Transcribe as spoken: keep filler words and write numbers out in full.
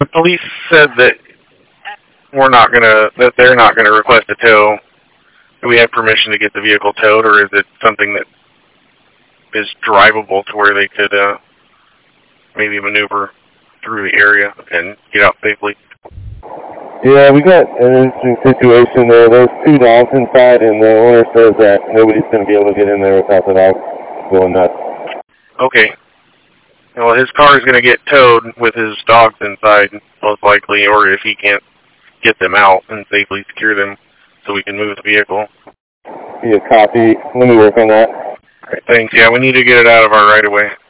Police said that we're not gonna, that they're not gonna request a tow. Do we have permission to get the vehicle towed, or is it something that is drivable to where they could uh, maybe maneuver through the area and get out safely? Yeah, we got an interesting situation there. There's two dogs inside, and the owner says that nobody's going to be able to get in there without the dogs going nuts. Okay. Well, his car is going to get towed with his dogs inside, most likely, or if he can't get them out and safely secure them so we can move the vehicle. Yeah, copy. Let me work on that. All right, thanks. Yeah, we need to get it out of our right-of-way.